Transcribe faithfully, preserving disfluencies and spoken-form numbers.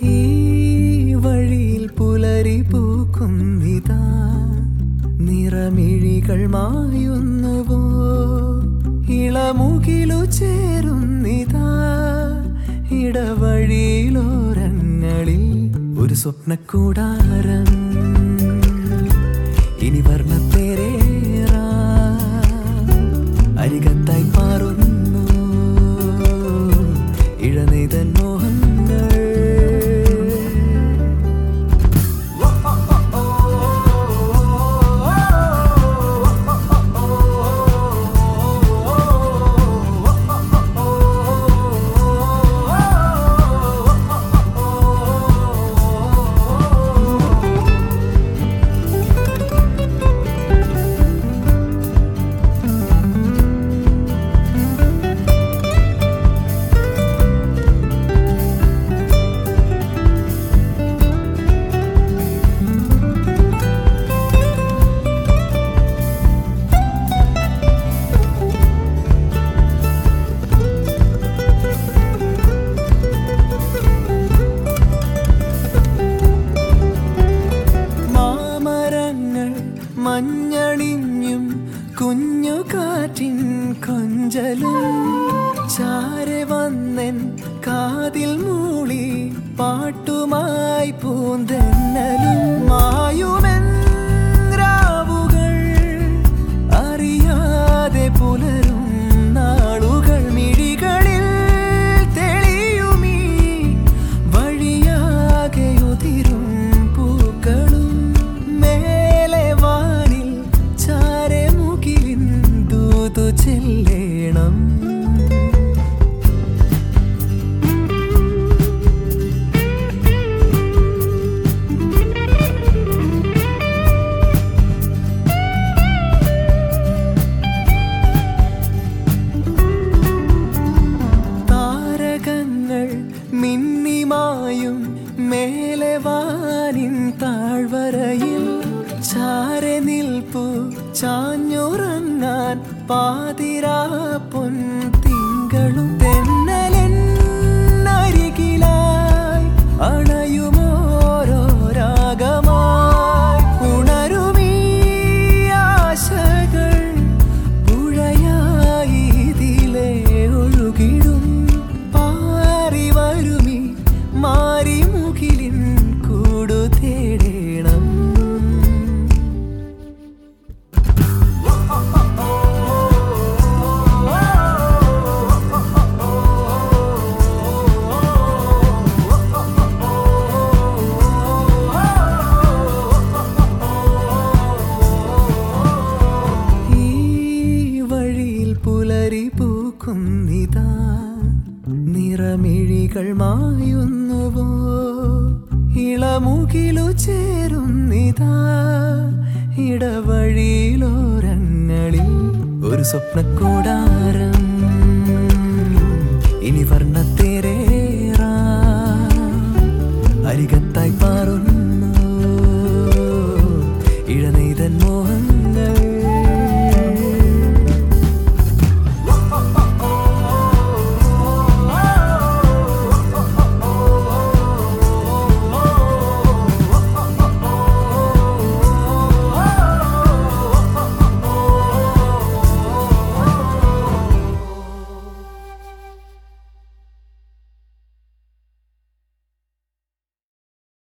ഈ വഴിയിൽ പുലരി പൂക്കുന്നിതാ, നിറമിഴികൾ മായുന്നുവോ, ഇളമുകിലു ചേരുന്നിതാ, ഇടവഴിയിലോരങ്ങളിൽ ഒരു സ്വപ്നക്കൂടാരം. ഇനി വർണ്ണത്തേരേറാ അരികത്തായി മാറുന്നു ഇഴനെയ്തൻ മോഹങ്ങൾ. മഞ്ഞണിഞ്ഞും കുഞ്ഞു കാറ്റിൻ കൊഞ്ചലും ചാരെ വന്നൻ കാതിൽ മൂളി പാട്ടുമായി പൂന്തെന്നലും. മായുമെൻ രാവുകൾ അറിയാതെ പുലരും നാളുകൾ, മിഴികളിൽ തെളിയുമീ വഴിയാകെ ഉതിരും പൂക്കളും. ചെല്ലണം താരകങ്ങൾ മിന്നിമായും മേലെ വാനിൻ താഴ്വരയിൽ ചാരെ നിൽപ്പു ചാഞ്ഞുറങ്ങാൻ പാതിരാ പൊൻ തിങ്കളും. തെന്നലെന്നരികിലായി അണയുമോരോ രാഗമായി ഉണരുമീ ആശകൾ പുഴയായി ഇതിലെ ഒഴുകിടും. പാറി വരുമീ മാറി മുകിലിൻ കൂടു തേടേണം. പുലരി പൂക്കുന്നിതാ, നിറമിഴികൾ മായുന്നുവോ, ഇളമുകിലു ചേരുന്നിതാ, ഇടവഴിയിലോരങ്ങളിൽ ഒരു സ്വപ്നക്കൂടാരം.